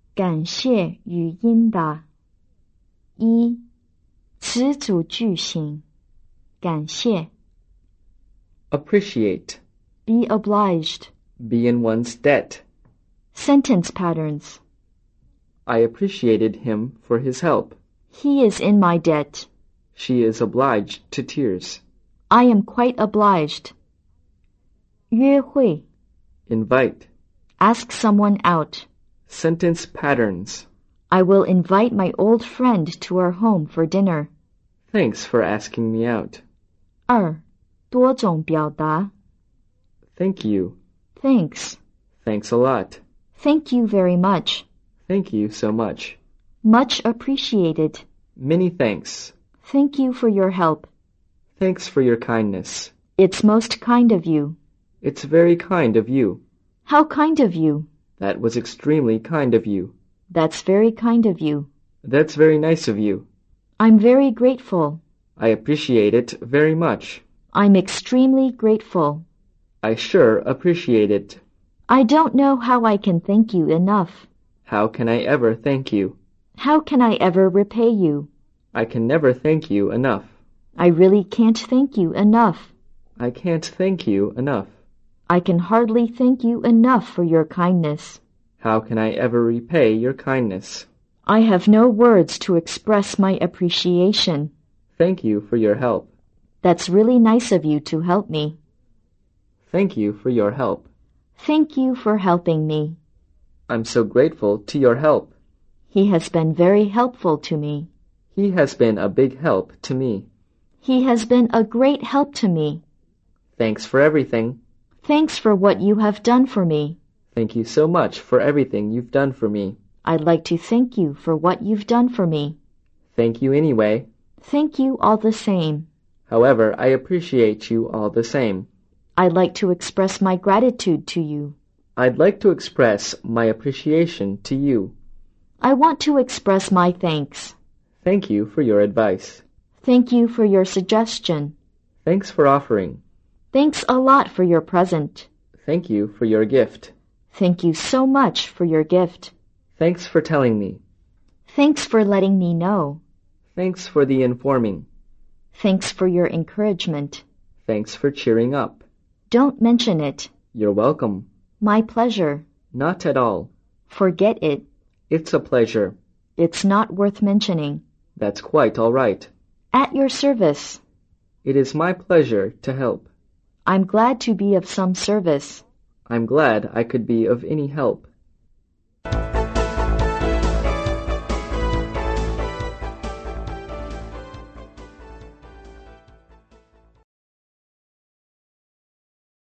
感谢语音的。一、词组句型，感谢。 Appreciate. Be obliged. Be in one's debt. Sentence patterns. I appreciated him for his help. He is in my debt. She is obliged to tears. I am quite obliged. 约会 Invite. Ask someone out. Sentence patterns. I will invite my old friend to our home for dinner. Thanks for asking me out. 二、多种表达 Thank you. Thanks. Thanks a lot. Thank you very much. Thank you so much. Much appreciated. Many thanks. Thank you for your help. Thanks for your kindness. It's most kind of you. It's very kind of you. How kind of you. That was extremely kind of you. That's very kind of you. That's very nice of you. I'm very grateful. I appreciate it very much. I'm extremely grateful. I sure appreciate it. I don't know how I can thank you enough. How can I ever thank you? How can I ever repay you? I can never thank you enough. I really can't thank you enough. I can't thank you enough. I can hardly thank you enough for your kindness. How can I ever repay your kindness? I have no words to express my appreciation. Thank you for your help. That's really nice of you to help me. Thank you for your help. Thank you for helping me. I'm so grateful to your help. He has been very helpful to me. He has been a big help to me. He has been a great help to me. Thanks for everything. Thanks for what you have done for me. Thank you so much for everything you've done for me. I'd like to thank you for what you've done for me. Thank you anyway. Thank you all the same. However, I appreciate you all the same. I'd like to express my gratitude to you. I'd like to express my appreciation to you. I want to express my thanks. Thank you for your advice. Thank you for your suggestion. Thanks for offering. Thanks a lot for your present. Thank you for your gift. Thank you so much for your gift. Thanks for telling me. Thanks for letting me know. Thanks for the informing. Thanks for your encouragement. Thanks for cheering up. Don't mention it. You're welcome. My pleasure. Not at all. Forget it. It's a pleasure. It's not worth mentioning. That's quite all right. At your service. It is my pleasure to help. I'm glad to be of some service. I'm glad I could be of any help.